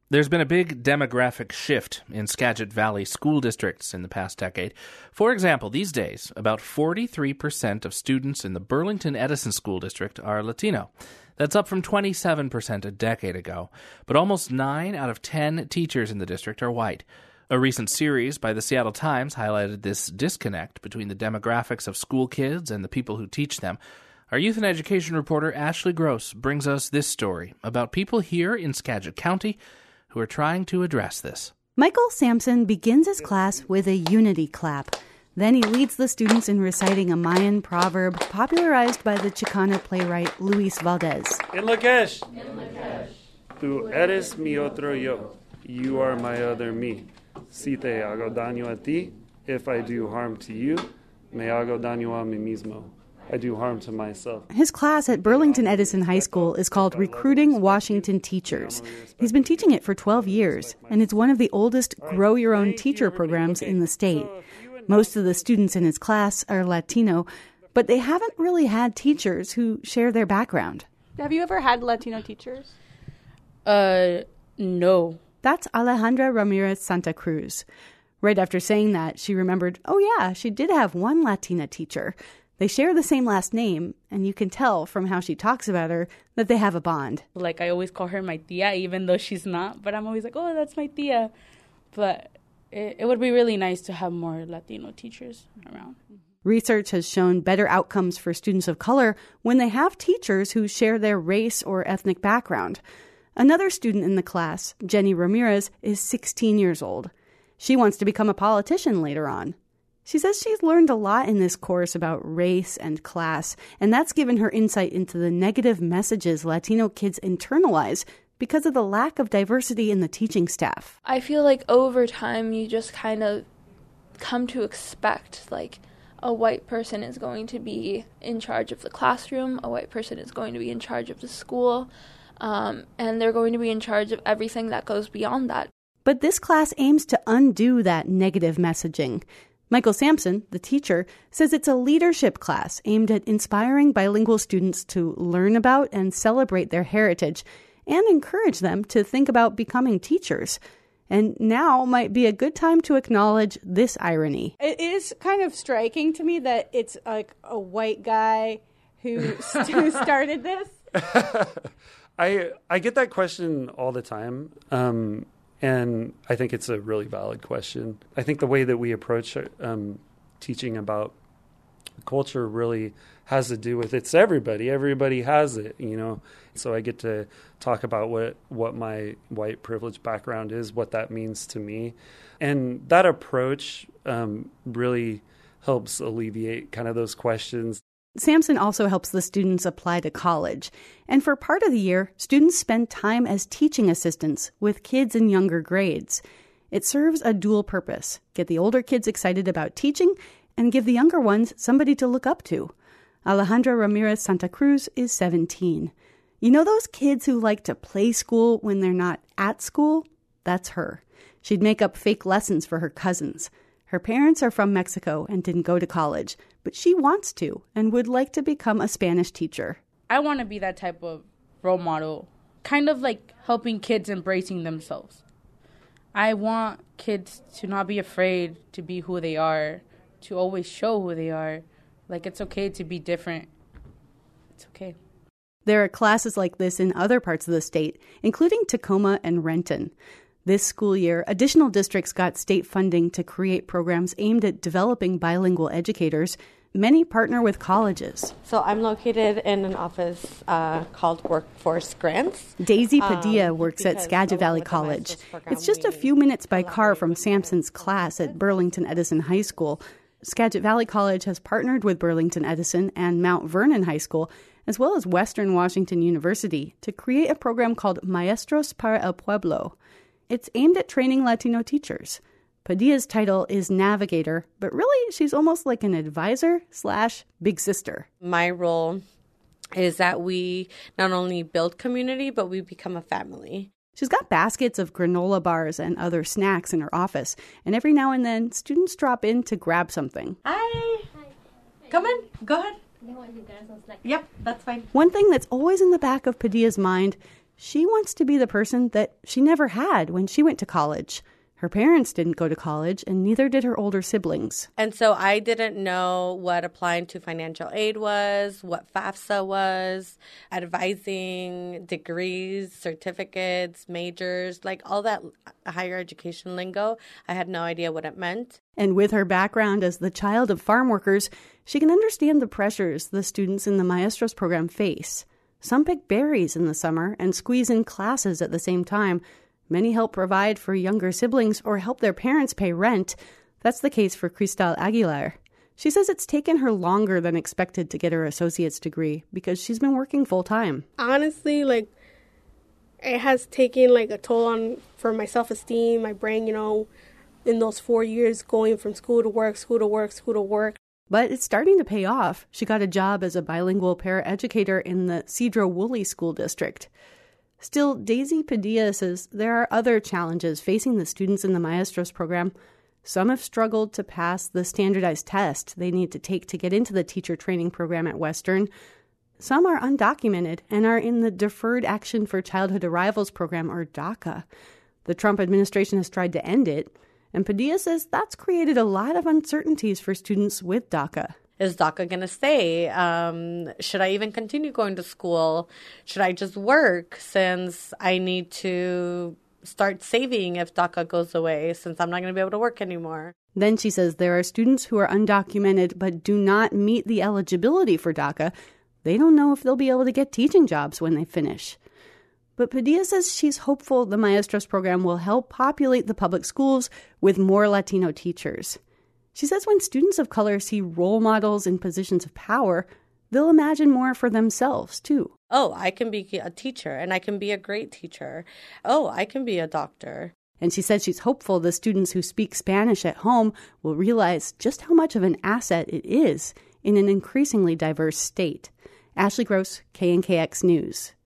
There's been a big demographic shift in Skagit Valley school districts in the past decade. For example, these days, about 43% of students in the Burlington Edison School District are Latino. That's up from 27% a decade ago. But almost 9 out of 10 teachers in the district are white. A recent series by the Seattle Times highlighted this disconnect between the demographics of school kids and the people who teach them. Our youth and education reporter Ashley Gross brings us this story about people here in Skagit County who are trying to address this. Michael Sampson begins his class with a unity clap. Then he leads the students in reciting a Mayan proverb popularized by the Chicana playwright Luis Valdez. En Lakesh, tú eres mi otro yo. You are my other me. Si te hago daño a ti, if I do harm to you, me hago daño a mí mismo. I do harm to myself. His class at Burlington Edison High School is called Recruiting Washington Teachers. He's been teaching it for 12 years, and it's one of the oldest Grow Your Own Teacher programs in the state. Most of the students in his class are Latino, but they haven't really had teachers who share their background. Have you ever had Latino teachers? No. That's Alejandra Ramirez Santa Cruz. Right after saying that, she remembered, oh yeah, she did have one Latina teacher. They share the same last name, and you can tell from how she talks about her that they have a bond. Like, I always call her my tia, even though she's not. But I'm always like, oh, that's my tia. But it would be really nice to have more Latino teachers around. Research has shown better outcomes for students of color when they have teachers who share their race or ethnic background. Another student in the class, Jenny Ramirez, is 16 years old. She wants to become a politician later on. She says she's learned a lot in this course about race and class, and that's given her insight into the negative messages Latino kids internalize because of the lack of diversity in the teaching staff. I feel like over time you just kind of come to expect, like, a white person is going to be in charge of the classroom, a white person is going to be in charge of the school, and they're going to be in charge of everything that goes beyond that. But this class aims to undo that negative messaging. Michael Sampson, the teacher, says it's a leadership class aimed at inspiring bilingual students to learn about and celebrate their heritage and encourage them to think about becoming teachers. And now might be a good time to acknowledge this irony. It is kind of striking to me that it's like a white guy who started this. I get that question all the time. And I think it's a really valid question. I think the way that we approach teaching about culture really has to do with it's everybody. Everybody has it, you know. So I get to talk about what my white privilege background is, what that means to me. And that approach really helps alleviate kind of those questions. Sampson also helps the students apply to college. And for part of the year, students spend time as teaching assistants with kids in younger grades. It serves a dual purpose: get the older kids excited about teaching and give the younger ones somebody to look up to. Alejandra Ramirez Santa Cruz is 17. You know those kids who like to play school when they're not at school? That's her. She'd make up fake lessons for her cousins. Her parents are from Mexico and didn't go to college, but she wants to and would like to become a Spanish teacher. I want to be that type of role model, kind of like helping kids embracing themselves. I want kids to not be afraid to be who they are, to always show who they are. Like, it's okay to be different. It's okay. There are classes like this in other parts of the state, including Tacoma and Renton. This school year, additional districts got state funding to create programs aimed at developing bilingual educators. Many partner with colleges. So I'm located in an office called Workforce Grants. Daisy Padilla works at Skagit Valley College. It's just a few minutes by car from Sampson's class at Burlington Edison High School. Skagit Valley College has partnered with Burlington Edison and Mount Vernon High School, as well as Western Washington University, to create a program called Maestros para el Pueblo. It's aimed at training Latino teachers. Padilla's title is navigator, but really she's almost like an advisor/big sister. My role is that we not only build community, but we become a family. She's got baskets of granola bars and other snacks in her office, and every now and then students drop in to grab something. Hi. Come in. Go ahead. Yep, that's fine. One thing that's always in the back of Padilla's mind, She wants to be the person that she never had when she went to college. Her parents didn't go to college, and neither did her older siblings. And so I didn't know what applying to financial aid was, what FAFSA was, advising, degrees, certificates, majors, like all that higher education lingo. I had no idea what it meant. And with her background as the child of farm workers, she can understand the pressures the students in the Maestros program face. Some pick berries in the summer and squeeze in classes at the same time. Many help provide for younger siblings or help their parents pay rent. That's the case for Cristal Aguilar. She says it's taken her longer than expected to get her associate's degree because she's been working full-time. Honestly, it has taken, a toll for my self-esteem, my brain, in those 4 years going from school to work, school to work, school to work. But it's starting to pay off. She got a job as a bilingual paraeducator in the Cedro Woolley School District. Still, Daisy Padilla says there are other challenges facing the students in the Maestros program. Some have struggled to pass the standardized test they need to take to get into the teacher training program at Western. Some are undocumented and are in the Deferred Action for Childhood Arrivals program, or DACA. The Trump administration has tried to end it, and Padilla says that's created a lot of uncertainties for students with DACA. Is DACA going to stay? Should I even continue going to school? Should I just work since I need to start saving if DACA goes away, since I'm not going to be able to work anymore? Then she says there are students who are undocumented but do not meet the eligibility for DACA. They don't know if they'll be able to get teaching jobs when they finish. But Padilla says she's hopeful the Maestros program will help populate the public schools with more Latino teachers. She says when students of color see role models in positions of power, they'll imagine more for themselves, too. Oh, I can be a teacher, and I can be a great teacher. Oh, I can be a doctor. And she says she's hopeful the students who speak Spanish at home will realize just how much of an asset it is in an increasingly diverse state. Ashley Gross, KNKX News.